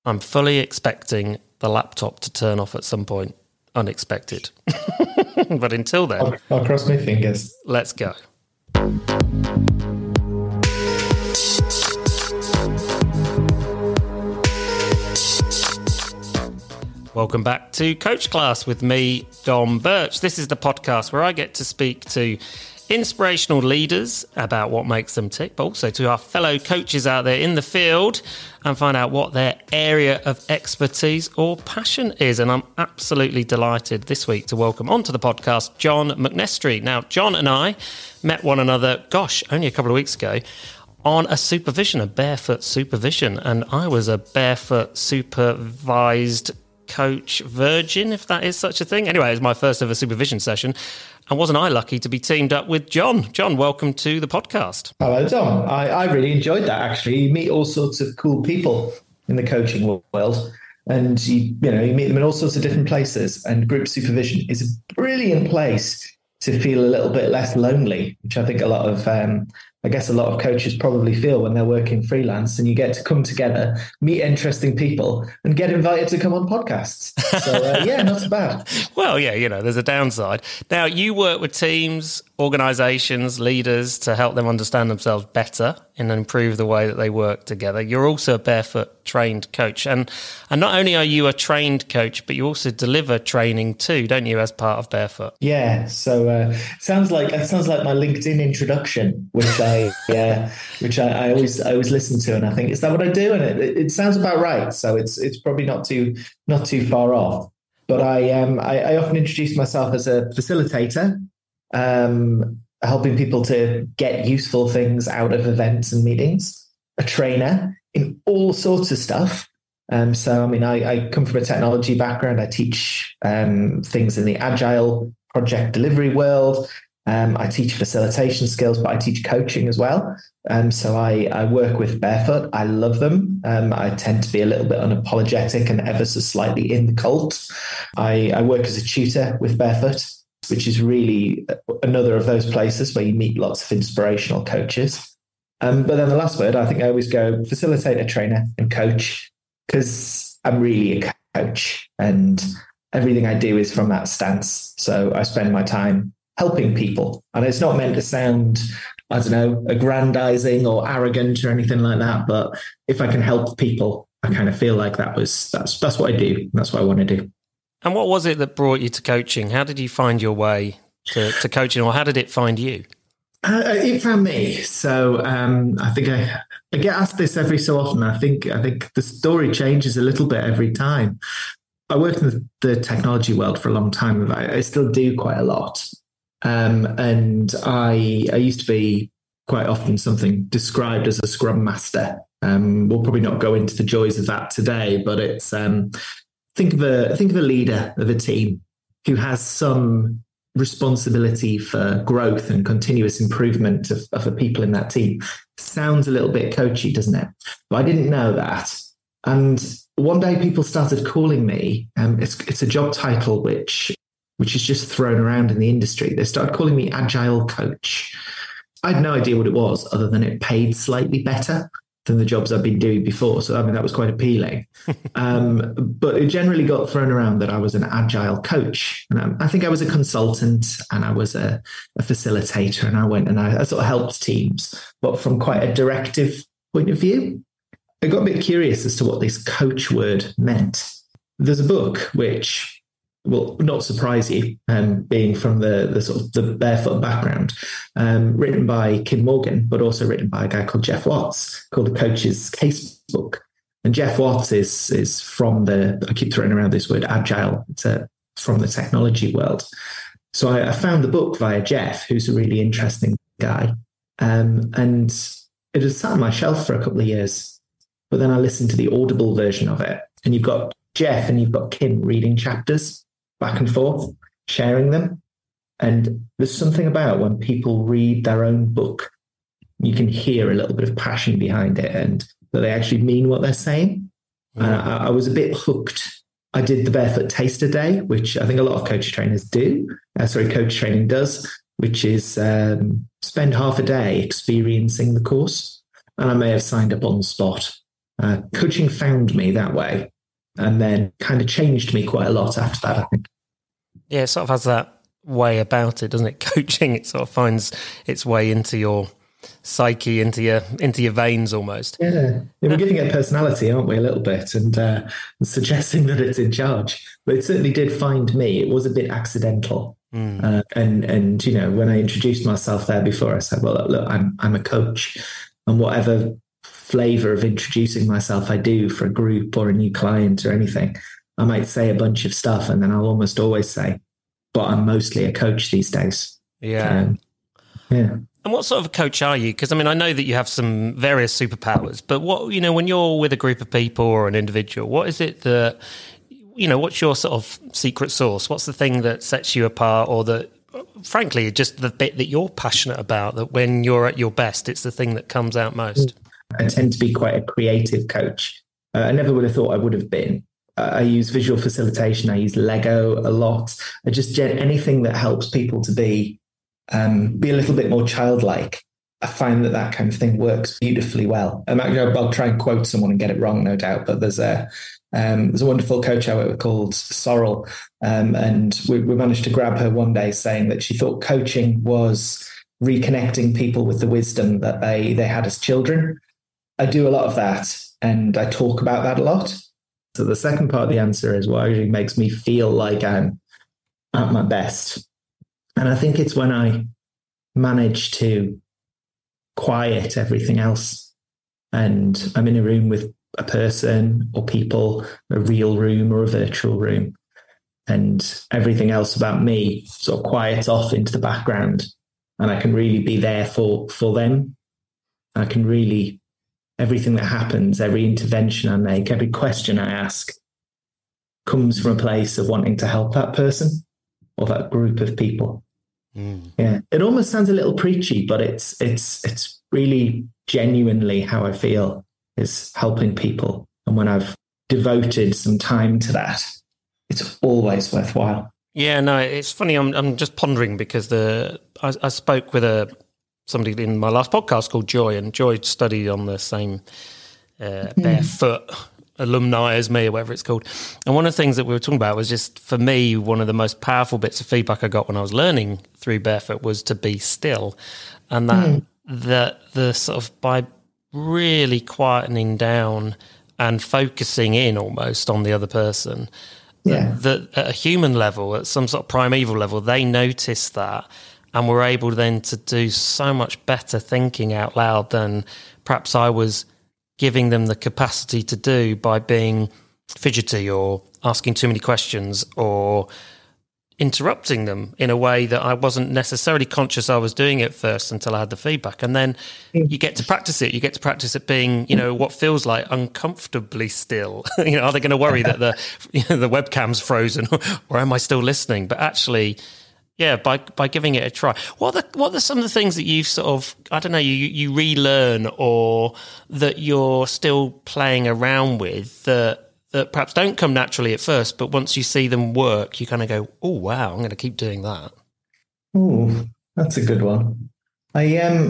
I'm fully expecting the laptop to turn off at some point. Unexpected. But until then, I'll cross my fingers. Let's go. Welcome back to Coach Class with me, Dom Birch. This is the podcast where I get to speak to inspirational leaders about what makes them tick, but also to our fellow coaches out there in the field and find out what their area of expertise or passion is. And I'm absolutely delighted this week to welcome onto the podcast John McNestry. Now, John and I met one another, only a couple of weeks ago on a barefoot supervision. And I was a barefoot supervised coach virgin, if that is such a thing. Anyway, it was my first ever supervision session. And wasn't I lucky to be teamed up with John? John, welcome to the podcast. Hello, Tom. I really enjoyed that, actually. You meet all sorts of cool people in the coaching world, and you meet them in all sorts of different places. And group supervision is a brilliant place to feel a little bit less lonely, which I think a lot of coaches probably feel when they're working freelance, and you get to come together, meet interesting people, and get invited to come on podcasts. So, not so bad. Well, there's a downside. Now, you work with teams, organisations, leaders to help them understand themselves better and improve the way that they work together. You're also a barefoot trained coach. And not only are you a trained coach, but you also deliver training too, don't you, as part of Barefoot? Yeah. So sounds like my LinkedIn introduction, which I always listen to, and I think, is that what I do? And it sounds about right. So it's probably not too far off. But I often introduce myself as a facilitator, helping people to get useful things out of events and meetings, a trainer in all sorts of stuff. I come from a technology background. I teach things in the agile project delivery world. I teach facilitation skills, but I teach coaching as well. So I work with Barefoot. I love them. I tend to be a little bit unapologetic and ever so slightly in the cult. I work as a tutor with Barefoot, which is really another of those places where you meet lots of inspirational coaches. But then the last word, I think I always go facilitator, trainer, and coach, because I'm really a coach and everything I do is from that stance. So I spend my time helping people. And it's not meant to sound, aggrandizing or arrogant or anything like that. But if I can help people, I kind of feel like that's what I do. That's what I want to do. And what was it that brought you to coaching? How did you find your way to coaching, or how did it find you? It found me. So I think I get asked this every so often. I think the story changes a little bit every time. I worked in the technology world for a long time. I still do quite a lot. And I used to be quite often something described as a scrum master. We'll probably not go into the joys of that today, but it's think of a leader of a team who has some responsibility for growth and continuous improvement of the people in that team. Sounds a little bit coachy, doesn't it? But I didn't know that. And one day people started calling me, it's a job title which is just thrown around in the industry. They started calling me Agile Coach. I had no idea what it was, other than it paid slightly better than the jobs I've been doing before. So, that was quite appealing. But it generally got thrown around that I was an Agile coach. And I think I was a consultant and I was a facilitator, and I went and I sort of helped teams, but from quite a directive point of view. I got a bit curious as to what this coach word meant. There's a book which will not surprise you, being from the sort of the barefoot background, written by Kim Morgan, but also written by a guy called Jeff Watts, called The Coach's Casebook. And Jeff Watts is from I keep throwing around this word agile, it's from the technology world. So I found the book via Jeff, who's a really interesting guy. And it had sat on my shelf for a couple of years, but then I listened to the Audible version of it. And you've got Jeff and you've got Kim reading chapters back and forth, sharing them. And there's something about when people read their own book, you can hear a little bit of passion behind it and that they actually mean what they're saying. I was a bit hooked. I did the Barefoot Taster Day, which I think a lot of coach trainers do. Coach training does, which is spend half a day experiencing the course. And I may have signed up on the spot. Coaching found me that way, and then kind of changed me quite a lot after that, I think. Yeah, it sort of has that way about it, doesn't it? Coaching, it sort of finds its way into your psyche, into your veins almost. Yeah, we're giving it a personality, aren't we, a little bit, and suggesting that it's in charge. But it certainly did find me. It was a bit accidental. And you know, when I introduced myself there before, I said, well, look, I'm a coach, and whatever flavor of introducing myself I do for a group or a new client or anything, I might say a bunch of stuff, and then I'll almost always say, but I'm mostly a coach these days. Yeah. Yeah. And what sort of a coach are you? Because I mean, I know that you have some various superpowers, but what, you know, when you're with a group of people or an individual, what is it that, you know, what's your sort of secret sauce? What's the thing that sets you apart, or that, frankly, just the bit that you're passionate about, that when you're at your best, it's the thing that comes out most? I tend to be quite a creative coach. I never would have thought I would have been. I use visual facilitation. I use Lego a lot. I just anything that helps people to be a little bit more childlike. I find that kind of thing works beautifully well. I'll try and quote someone and get it wrong, no doubt. But there's a wonderful coach I work with called Sorrel, and we managed to grab her one day saying that she thought coaching was reconnecting people with the wisdom that they had as children. I do a lot of that, and I talk about that a lot. So the second part of the answer is what actually makes me feel like I'm at my best. And I think it's when I manage to quiet everything else, and I'm in a room with a person or people, a real room or a virtual room, and everything else about me sort of quiets off into the background, and I can really be there for them. I can really, everything that happens, every intervention I make, every question I ask comes from a place of wanting to help that person or that group of people. Yeah, it almost sounds a little preachy, but it's really genuinely how I feel, is helping people. And when I've devoted some time to that, it's always worthwhile. Yeah, no, it's funny. I'm just pondering because I spoke with somebody in my last podcast called Joy, and Joy studied on the same barefoot alumni as me, or whatever it's called. And one of the things that we were talking about was just, for me, one of the most powerful bits of feedback I got when I was learning through barefoot was to be still. And that the sort of, by really quietening down and focusing in almost on the other person, that at a human level, at some sort of primeval level, they notice that, and were able then to do so much better thinking out loud than perhaps I was giving them the capacity to do by being fidgety or asking too many questions or interrupting them in a way that I wasn't necessarily conscious I was doing at first until I had the feedback. And then you get to practice it. You get to practice it being, you know, what feels like uncomfortably still. You know, are they going to worry that the webcam's frozen, or am I still listening? But actually, yeah, by giving it a try. What are some of the things that you've sort of, I don't know, you relearn, or that you're still playing around with that perhaps don't come naturally at first, but once you see them work, you kind of go, oh, wow, I'm going to keep doing that? Oh, that's a good one. I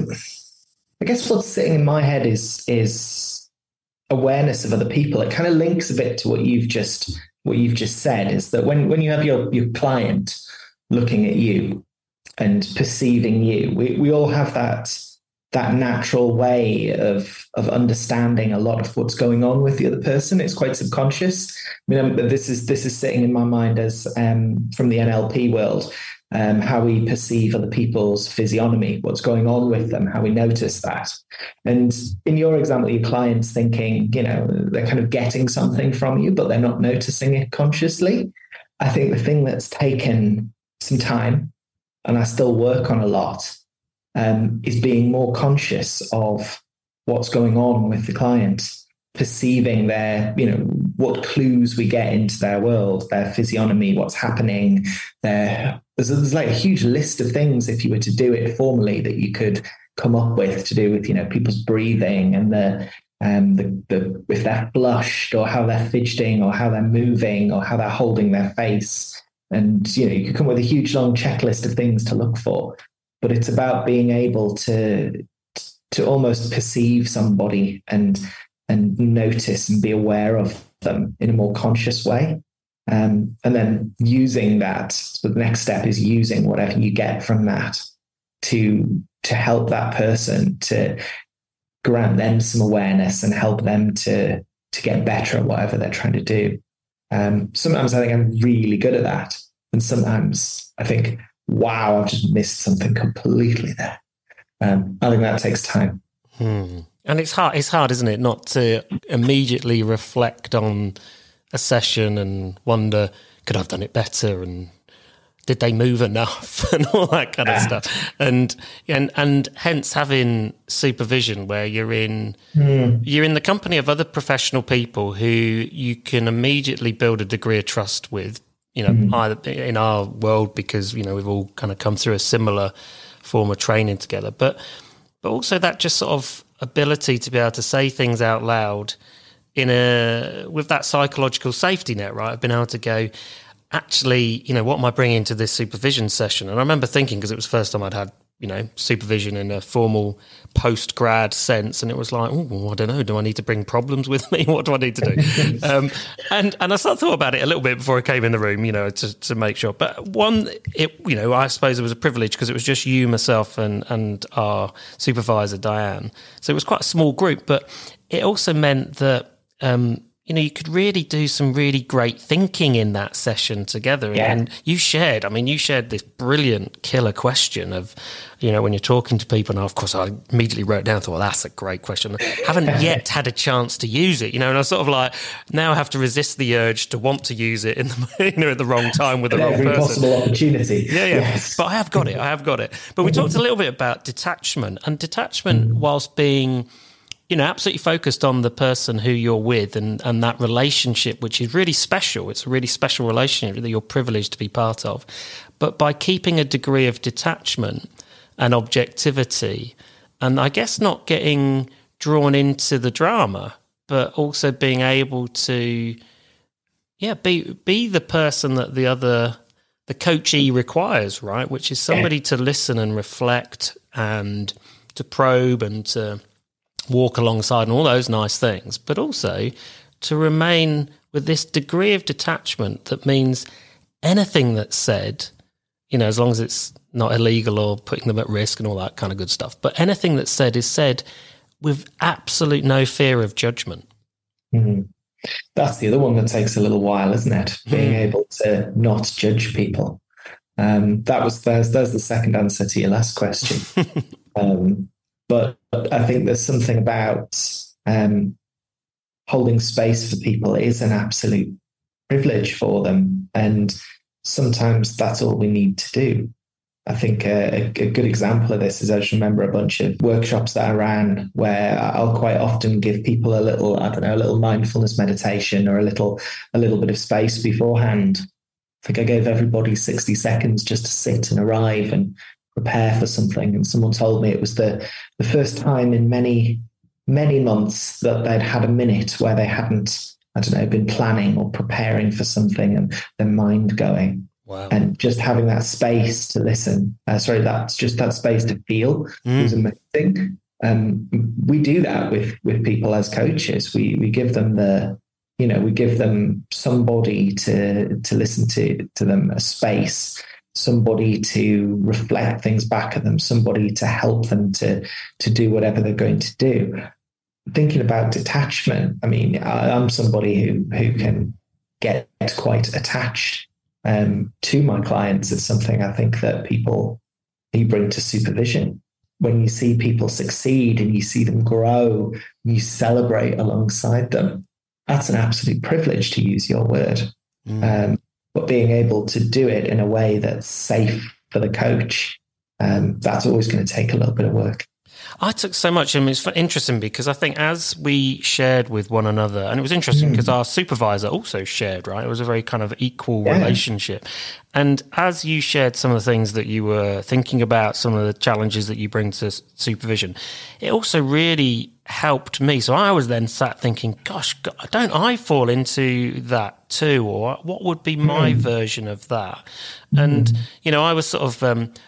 guess what's sitting in my head is awareness of other people. It kind of links a bit to what you've just said, is that when you have your client looking at you and perceiving you, we all have that natural way of understanding a lot of what's going on with the other person. It's quite subconscious. I mean, this is sitting in my mind as from the NLP world, how we perceive other people's physiognomy, what's going on with them, how we notice that. And in your example, your client's thinking, you know, they're kind of getting something from you, but they're not noticing it consciously. I think the thing that's taken some time, and I still work on a lot, is being more conscious of what's going on with the client, perceiving their, you know, what clues we get into their world, their physiognomy, what's happening there. There's like a huge list of things, if you were to do it formally, that you could come up with to do with, you know, people's breathing and the if they're flushed, or how they're fidgeting, or how they're moving, or how they're holding their face. And, you know, you could come with a huge long checklist of things to look for, but it's about being able to almost perceive somebody and and notice and be aware of them in a more conscious way. And then using that, so the next step is using whatever you get from that to help that person, to grant them some awareness and help them to get better at whatever they're trying to do. Sometimes I think I'm really good at that. And sometimes I think, wow, I've just missed something completely there. I think that takes time. And it's hard, isn't it, not to immediately reflect on a session and wonder, could I have done it better? And did they move enough? And all that kind of stuff. And hence having supervision where you're in the company of other professional people who you can immediately build a degree of trust with, either in our world, because, we've all kind of come through a similar form of training together, but also that just sort of ability to be able to say things out loud with that psychological safety net, right? I've been able to go, actually, what am I bringing to this supervision session? And I remember thinking, because it was the first time I'd had, supervision in a formal post-grad sense, and it was like, oh, I don't know, do I need to bring problems with me? What do I need to do? And I sort of thought about it a little bit before I came in the room, to make sure. But I suppose it was a privilege because it was just you, myself, and our supervisor, Diane. So it was quite a small group, but it also meant that you could really do some really great thinking in that session together. Yeah. And you shared this brilliant killer question of, when you're talking to people, and of course I immediately wrote it down and thought, well, that's a great question. I haven't yet had a chance to use it, and I sort of like, now I have to resist the urge to want to use it in the, at the wrong time with the wrong person. Every possible opportunity. Yeah. Yes. But I have got it. But we talked a little bit about detachment, whilst being, absolutely focused on the person who you're with and that relationship, which is really special. It's a really special relationship that you're privileged to be part of. But by keeping a degree of detachment and objectivity, and I guess not getting drawn into the drama, but also being able to, be the person that the coachee requires, right? Which is somebody to listen and reflect and to probe and to walk alongside and all those nice things, but also to remain with this degree of detachment that means anything that's said, as long as it's not illegal or putting them at risk and all that kind of good stuff, but anything that's said is said with absolute no fear of judgment. Mm-hmm. That's the other one that takes a little while, isn't it? Being able to not judge people. There's the second answer to your last question. But I think there's something about holding space for people is an absolute privilege for them. And sometimes that's all we need to do. I think a good example of this is I just remember a bunch of workshops that I ran where I'll quite often give people a little mindfulness meditation or a little bit of space beforehand. I think I gave everybody 60 seconds just to sit and arrive and prepare for something. And someone told me it was the first time in many, many months that they'd had a minute where they hadn't, been planning or preparing for something and their mind going. Wow. And just having that space to listen, that space to feel was amazing. We do that with people as coaches. We give them we give them somebody to listen to them, a space, somebody to reflect things back at them, somebody to help them to do whatever they're going to do. Thinking about detachment, I'm somebody who can get quite attached to my clients. It's something I think that people you bring to supervision. When you see people succeed and you see them grow, and you celebrate alongside them, that's an absolute privilege, to use your word. But being able to do it in a way that's safe for the coach, that's always going to take a little bit of work. I took so much, it's interesting because I think as we shared with one another, and it was interesting because our supervisor also shared, right? It was a very kind of equal relationship. And as you shared some of the things that you were thinking about, some of the challenges that you bring to supervision, it also really helped me. So I was then sat thinking, gosh, don't I fall into that too? Or what would be my version of that? And, I was sort of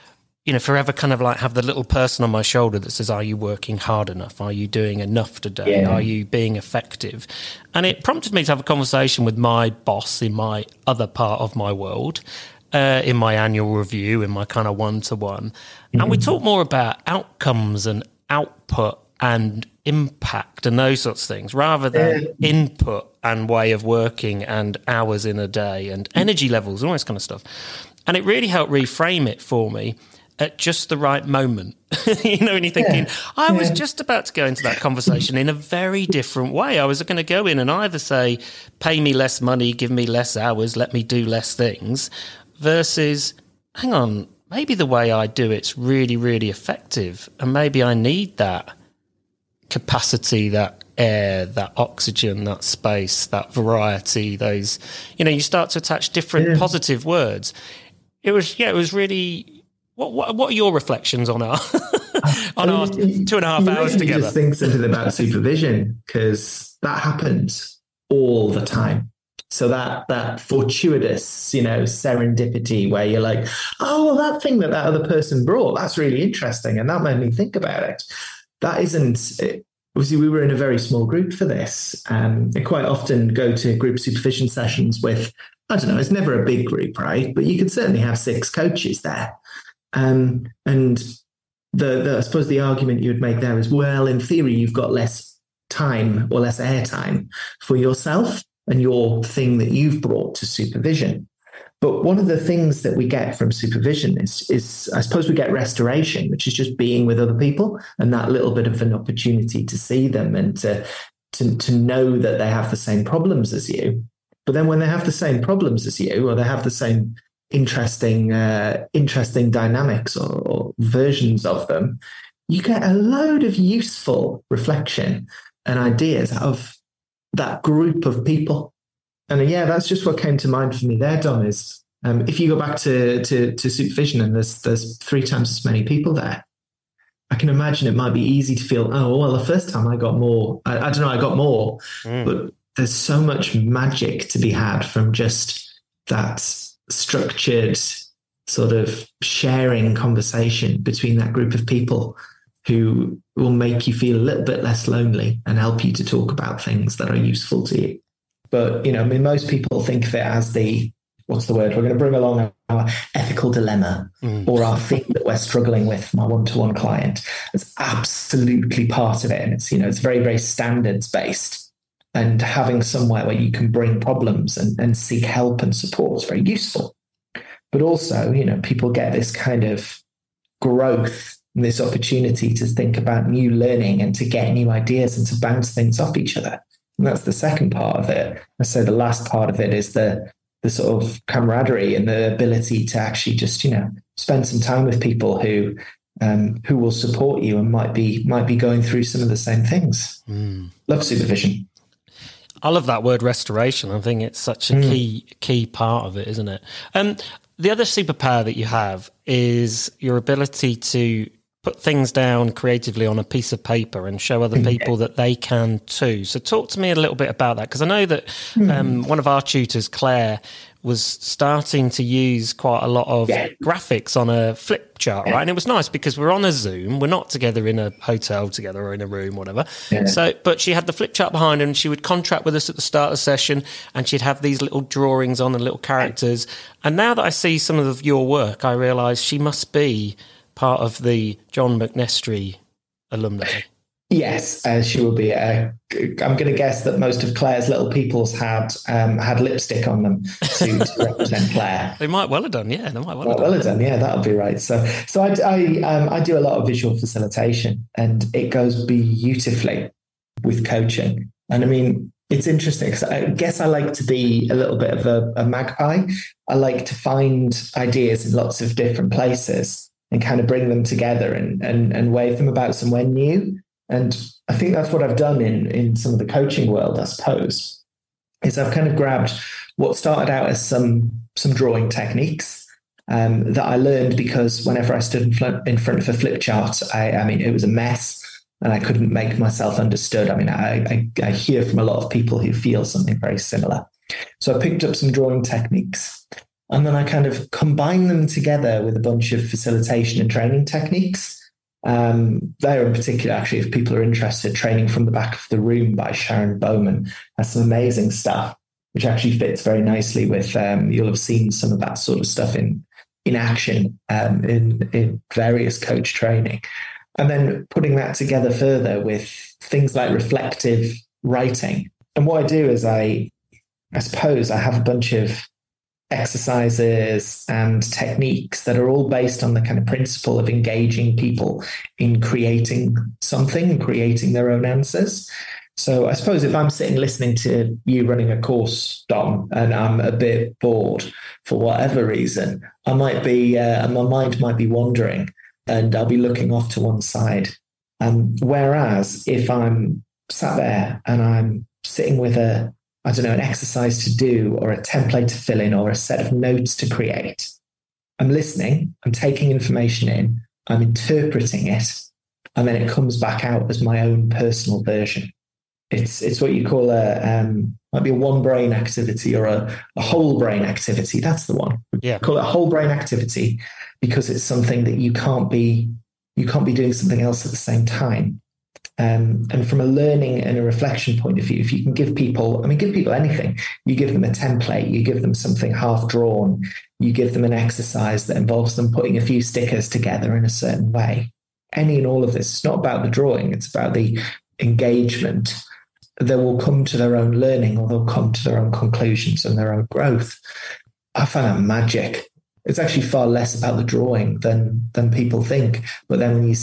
forever kind of like have the little person on my shoulder that says, are you working hard enough? Are you doing enough today? Yeah. Are you being effective? And it prompted me to have a conversation with my boss in my other part of my world, in my annual review, in my kind of one-to-one. And we talk more about outcomes and output and impact and those sorts of things, rather than input and way of working and hours in a day and energy levels and all this kind of stuff. And it really helped reframe it for me at just the right moment. And you're thinking, I was just about to go into that conversation in a very different way. I was going to go in and either say, pay me less money, give me less hours, let me do less things, versus, hang on, maybe the way I do it's really, really effective. And maybe I need that capacity, that air, that oxygen, that space, that variety, those, you start to attach different positive words. It was really... What are your reflections on our on our 2.5 hours together? Just think something about supervision, because that happens all the time. So that fortuitous, serendipity where you're like, oh, well, that thing that other person brought, that's really interesting, and that made me think about it. That isn't. Obviously, we were in a very small group for this. I quite often go to group supervision sessions with, I don't know, it's never a big group, right? But you could certainly have 6 coaches there. And I suppose the argument you would make there is, well, in theory, you've got less time or less airtime for yourself and your thing that you've brought to supervision. But one of the things that we get from supervision is I suppose we get restoration, which is just being with other people and that little bit of an opportunity to see them and to know that they have the same problems as you. But then when they have the same problems as you, or they have the same interesting dynamics or versions of them, you get a load of useful reflection and ideas out of that group of people. And that's just what came to mind for me there, Dom, is if you go back to supervision and there's 3 times as many people there, I can imagine it might be easy to feel, oh, well, the first time I got more, I don't know, I got more, but there's so much magic to be had from just that structured sort of sharing conversation between that group of people who will make you feel a little bit less lonely and help you to talk about things that are useful to you. But, most people think of it as what's the word? We're going to bring along our ethical dilemma or our thing that we're struggling with, my one-to-one client. It's absolutely part of it. And it's very, very standards based. And having somewhere where you can bring problems and seek help and support is very useful. But also, people get this kind of growth and this opportunity to think about new learning and to get new ideas and to bounce things off each other. And that's the second part of it. And so the last part of it is the sort of camaraderie and the ability to actually just, spend some time with people who will support you and might be going through some of the same things. Love supervision. I love that word restoration. I think it's such a key part of it, isn't it? The other superpower that you have is your ability to put things down creatively on a piece of paper and show other people that they can too. So talk to me a little bit about that, because I know that one of our tutors, Claire, was starting to use quite a lot of graphics on a flip chart, right? And it was nice because we're on a Zoom. We're not together in a hotel together or in a room, whatever. Yeah. So, but she had the flip chart behind her and she would contract with us at the start of the session and she'd have these little drawings on and little characters. And now that I see some of your work, I realise she must be part of the John McNestry alumni. Yes, she will be. I'm going to guess that most of Claire's little peoples had lipstick on them to represent Claire. They might well have done, yeah. They might well have done, yeah. That'll be right. So I do a lot of visual facilitation, and it goes beautifully with coaching. And I mean, it's interesting because I guess I like to be a little bit of a magpie. I like to find ideas in lots of different places and kind of bring them together and wave them about somewhere new. And I think that's what I've done in some of the coaching world, I suppose, is I've kind of grabbed what started out as some drawing techniques that I learned because whenever I stood in front of a flip chart, I mean, it was a mess and I couldn't make myself understood. I mean, I hear from a lot of people who feel something very similar. So I picked up some drawing techniques. And then I kind of combine them together with a bunch of facilitation and training techniques. There in particular, actually, if people are interested, Training from the Back of the Room by Sharon Bowman has some amazing stuff, which actually fits very nicely with, you'll have seen some of that sort of stuff in action in various coach training. And then putting that together further with things like reflective writing. And what I do is I suppose I have a bunch of exercises and techniques that are all based on the kind of principle of engaging people in creating something and creating their own answers. So I suppose if I'm sitting listening to you running a course, Dom, and I'm a bit bored for whatever reason, I might be, my mind might be wandering and I'll be looking off to one side. Whereas if I'm sat there and I'm sitting with an exercise to do or a template to fill in or a set of notes to create, I'm listening, I'm taking information in, I'm interpreting it, and then it comes back out as my own personal version. It's what you call might be a one brain activity or a whole brain activity. That's the one. Yeah. Call it a whole brain activity because it's something that you can't be doing something else at the same time. And from a learning and a reflection point of view, if you can give people anything, you give them a template, you give them something half drawn, you give them an exercise that involves them putting a few stickers together in a certain way. Any and all of this, it's not about the drawing, it's about the engagement. They will come to their own learning or they'll come to their own conclusions and their own growth. I find that magic. It's actually far less about the drawing than people think. But then when you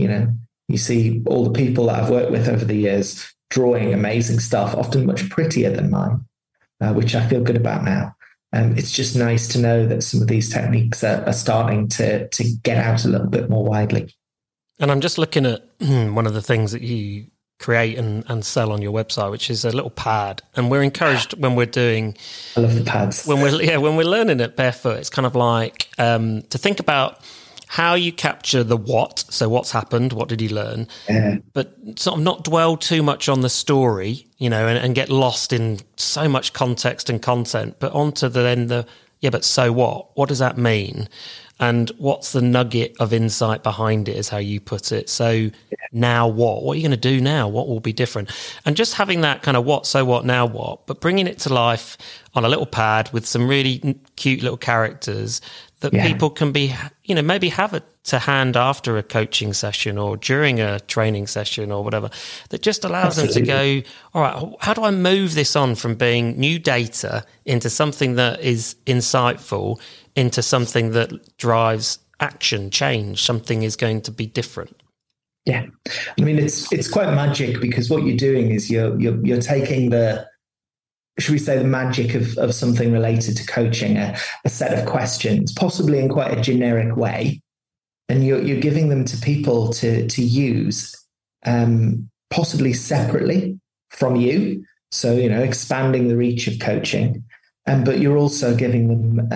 see all the people that I've worked with over the years drawing amazing stuff, often much prettier than mine, which I feel good about now. It's just nice to know that some of these techniques are starting to get out a little bit more widely. And I'm just looking at one of the things that you create and sell on your website, which is a little pad. And we're encouraged when we're doing... I love the pads. When we're learning at Barefoot, it's kind of like to think about how you capture the what. So what's happened? What did you learn? Yeah. But sort of not dwell too much on the story, and get lost in so much context and content, but onto but so what? What does that mean? And what's the nugget of insight behind it is how you put it. So now what? What are you going to do now? What will be different? And just having that kind of what, so what, now what, but bringing it to life on a little pad with some really cute little characters that people can be, maybe have it to hand after a coaching session or during a training session or whatever, that just allows them to go, all right, how do I move this on from being new data into something that is insightful, into something that drives action, change, something is going to be different? Yeah. I mean, it's quite magic because what you're doing is you're taking should we say the magic of something related to coaching, a set of questions, possibly in quite a generic way, and you're giving them to people to use, possibly separately from you. So, expanding the reach of coaching. But you're also giving them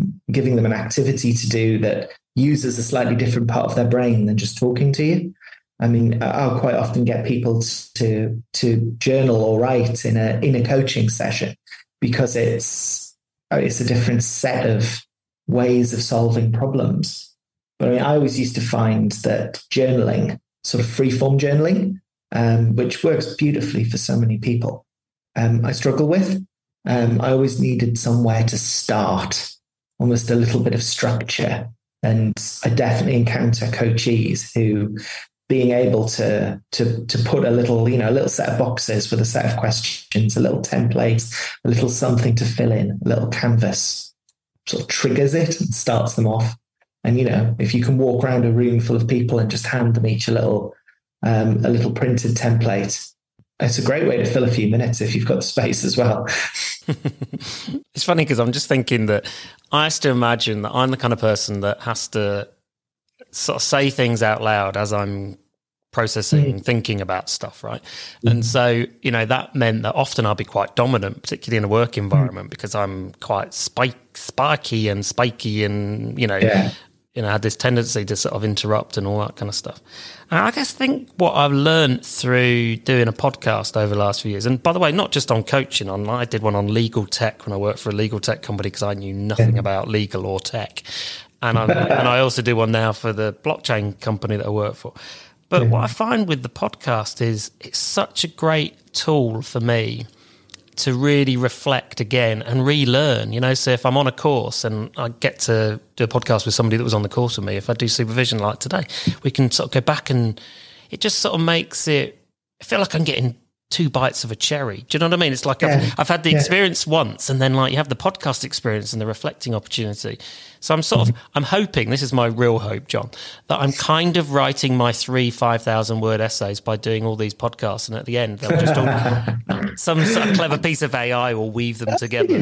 an activity to do that uses a slightly different part of their brain than just talking to you. I mean, I'll quite often get people to journal or write in a coaching session because it's a different set of ways of solving problems. But I mean, I always used to find that journaling, sort of free-form journaling, which works beautifully for so many people, I struggle with. I always needed somewhere to start, almost a little bit of structure. And I definitely encounter coachees who, being able to put a little set of boxes with a set of questions, a little template, a little something to fill in, a little canvas, sort of triggers it and starts them off. And, if you can walk around a room full of people and just hand them each a little printed template, it's a great way to fill a few minutes if you've got the space as well. It's funny because I'm just thinking that I used to imagine that I'm the kind of person that has to sort of say things out loud as I'm processing, thinking about stuff, right? And so, that meant that often I'll be quite dominant, particularly in a work environment, because I'm quite spiky and spiky and, had this tendency to sort of interrupt and all that kind of stuff. And I think what I've learned through doing a podcast over the last few years, and by the way, not just on coaching, I did one on legal tech when I worked for a legal tech company because I knew nothing about legal or tech. And I also do one now for the blockchain company that I work for. But what I find with the podcast is it's such a great tool for me to really reflect again and relearn, so if I'm on a course and I get to do a podcast with somebody that was on the course with me, if I do supervision like today, we can sort of go back and it just sort of makes it, I feel like I'm getting 2 bites of a cherry. Do you know what I mean? It's like I've had the experience once, and then like you have the podcast experience and the reflecting opportunity. So I'm hoping, this is my real hope, John, that I'm kind of writing my 5,000 word essays by doing all these podcasts, and at the end they'll just all, some sort of clever piece of AI will weave them together.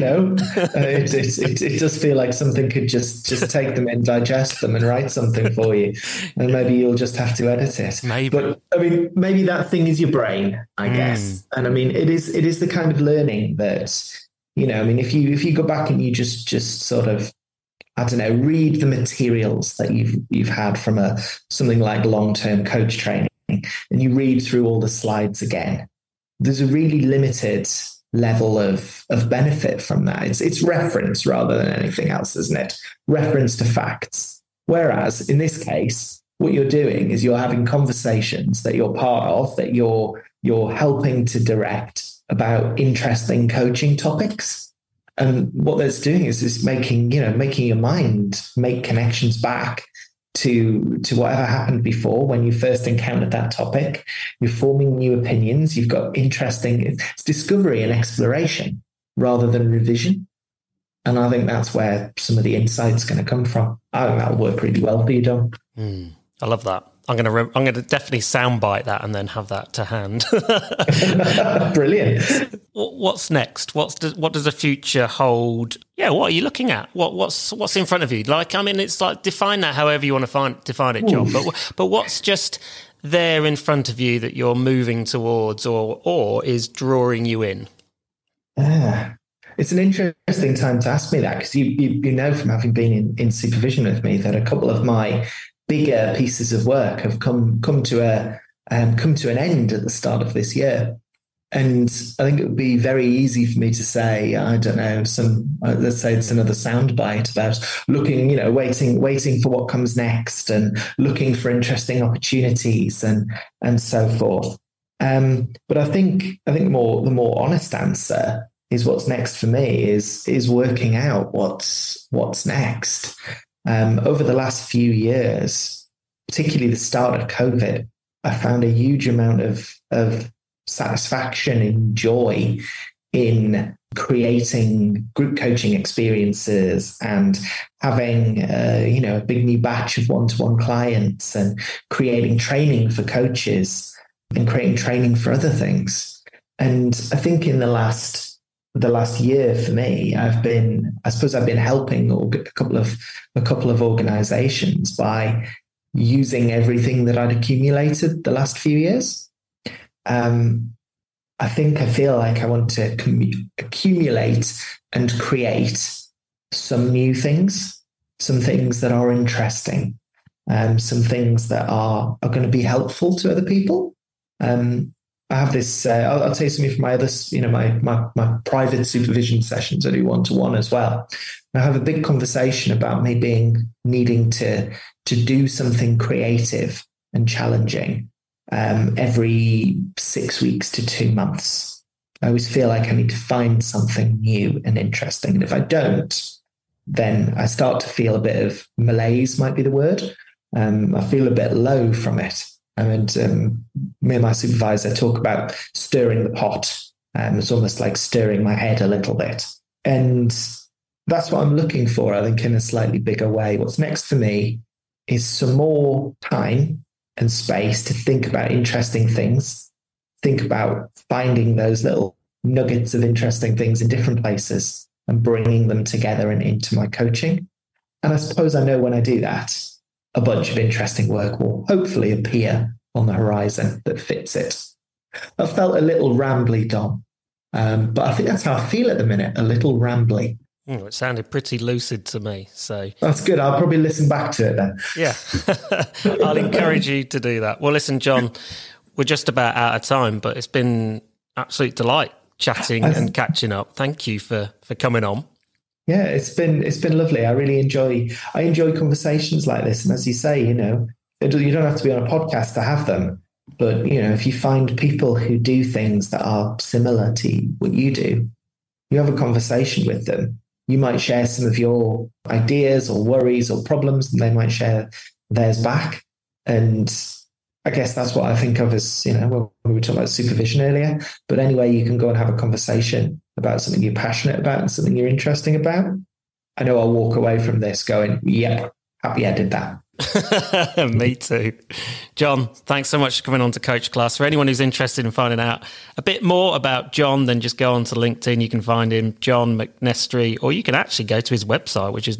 It does feel like something could just take them and digest them and write something for you, and maybe you'll just have to edit it. Maybe. But I mean, maybe that thing is your brain, I guess. And I mean, it is the kind of learning that, if you go back and you just sort of, I don't know, read the materials that you've had from something like long-term coach training, and you read through all the slides again, there's a really limited level of benefit from that. It's reference rather than anything else, isn't it? Reference to facts. Whereas in this case, what you're doing is you're having conversations that you're part of, that you're helping to direct about interesting coaching topics. And what that's doing is making your mind make connections back to whatever happened before when you first encountered that topic. You're forming new opinions. You've got it's discovery and exploration rather than revision. And I think that's where some of the insight's going to come from. I think that'll work really well for you, Dom. I love that. I'm going to definitely soundbite that and then have that to hand. Brilliant. What's next? What does the future hold? Yeah, what are you looking at? What's in front of you? Like, I mean, it's like, define that however you want to define it, John. But what's just there in front of you that you're moving towards, or is drawing you in? It's an interesting time to ask me that, because you know from having been in supervision with me that a couple of my bigger pieces of work have come to an end at the start of this year. And I think it would be very easy for me to say, I don't know, let's say it's another soundbite about waiting for what comes next and looking for interesting opportunities and so forth. But I think the more honest answer is what's next for me is working out what's next. Over the last few years, particularly the start of COVID, I found a huge amount of satisfaction and joy in creating group coaching experiences and having a big new batch of one-to-one clients and creating training for coaches and creating training for other things. And I think in the last year for me, I've been helping a couple of organizations by using everything that I'd accumulated the last few years. I feel like I want to accumulate and create some new things, some things that are interesting, some things that are going to be helpful to other people. I have this, I'll tell you something from my other, my private supervision sessions. I do one-to-one as well. And I have a big conversation about me needing to do something creative and challenging every 6 weeks to 2 months. I always feel like I need to find something new and interesting. And if I don't, then I start to feel a bit of malaise, might be the word. I feel a bit low from it. And me and my supervisor talk about stirring the pot. It's almost like stirring my head a little bit. And that's what I'm looking for, I think, in a slightly bigger way. What's next for me is some more time and space to think about interesting things, think about finding those little nuggets of interesting things in different places and bringing them together and into my coaching. And I suppose I know when I do that, a bunch of interesting work will hopefully appear on the horizon that fits it. I felt a little rambly, Dom, but I think that's how I feel at the minute, a little rambly. It sounded pretty lucid to me. So that's good. I'll probably listen back to it then. Yeah, I'll encourage you to do that. Well, listen, John, we're just about out of time, but it's been absolute delight chatting and catching up. Thank you for coming on. Yeah, it's been lovely. I enjoy conversations like this. And as you say, you don't have to be on a podcast to have them. But, if you find people who do things that are similar to what you do, you have a conversation with them. You might share some of your ideas or worries or problems, and they might share theirs back. And I guess that's what I think of as, when we were talking about supervision earlier. But anyway, you can go and have a conversation about something you're passionate about and something you're interesting about. I know I'll walk away from this going, yeah, happy I did that. Me too. John, thanks so much for coming on to Coach Class. For anyone who's interested in finding out a bit more about John, then just go on to LinkedIn. You can find him, John McNestry, or you can actually go to his website, which is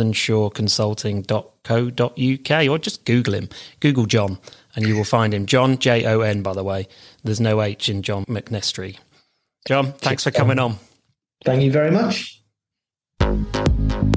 northernshoreconsulting.co.uk, or just Google him. Google John, and you will find him. John, Jon, by the way. There's no H in John McNestry. John, thanks for coming on. Thank you very much.